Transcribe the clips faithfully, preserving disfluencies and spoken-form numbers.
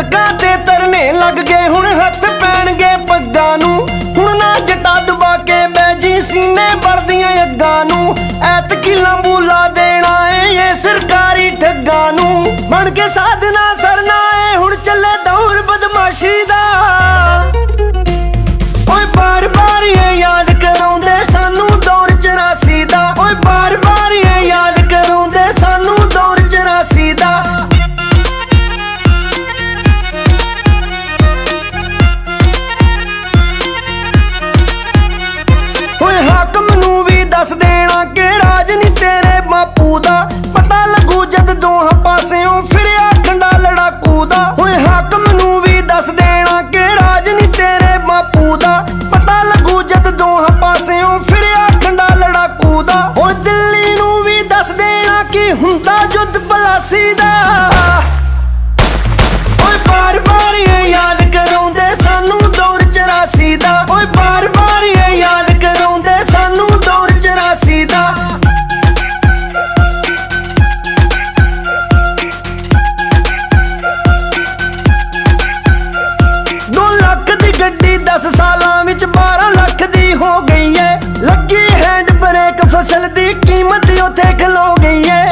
सड़कां ते धरने लग गए हुण हत्थ पैणगे पग्गां नूं। हुण ना जटा दबा के बैजी सीने बलदियां अग्गां नूं। ऐतकी लंबूला देना है ये सरकारी ठग्गां नूं। बन के साधना सरना है हुण चले दौर बदमाशी दा। ओए बार बार ये याद कराउंदे सानू दौर चौरासी दा। ओए बार बार ये याद कराउंदे सानू दौर चौरासी दा। ओए हाकम नू भी दस देना कि राज नी तेरे बापू दा। पता लगू जद दोहां पासियों फिरिया खंडा लड़ाकू दा। ओए हाकम नू भी दस देना कि राज नी तेरे बापू दा। पता लगू जद दोहां पासियों फिरिया खंडा लड़ाकू दा। ओए दिल्ली नू भी दस देना कि हुंदा युद्ध पलासी दा। ओए बार बार ये याद कराउंदे सानू दौर चौरासी दा। ओए बार बार ये याद कराउंदे सानू दौर चौरासी दा। दो लख दी गड्डी दस सालां विच बारह लख दी हो गई है। लगी हैंड ब्रेक फसल दी कीमत उत्थे खलो गई है।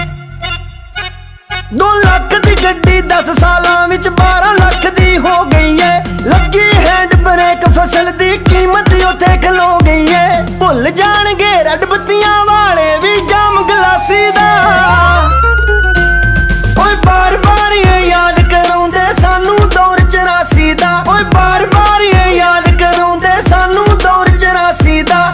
दो लख दी गड्डी दस सालां विच बारह लख दी हो गई है। लगी हैंड ब्रेक फसल दी कीमत उत्थे खलो गई है। भुल जाणगे रड बत्तियां वाले भी जाम गलासी दा। ओए बार बार ये याद कराउंदे सानू दौर चौरासी दा। ओए बार बार ये याद कराउंदे सानू दौर चौरासी दा।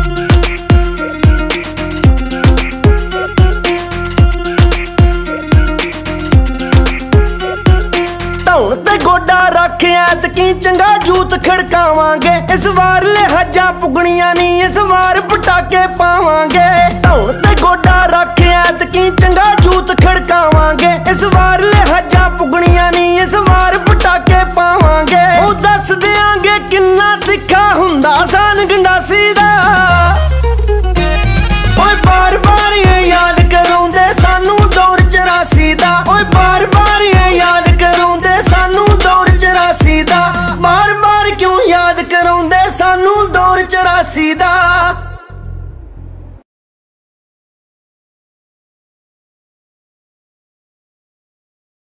धौण ते गोडा रख ऐतकी चंगा जूत खड़कावांगे। इस वार लिहाजा पुगणियां नी इस वार पटाके पावांगे। धौण ते गोडा रख ऐतकी चंगा जूत खड़कावांगे। इस वार लिहाजा पुगणियां नी इस वार पटाके पावांगे। ओ दस देंगे किन्ना तिखा हुंदा सान गंडासी दा। ओए बार बार ये याद कराउंदे सानू दौर चौरासी दा। ओए बार बार ये याद कराउंदे सानू दौर चौरासी दा। बार बार क्यों याद कराउंदे सानू दौर चौरासी दा।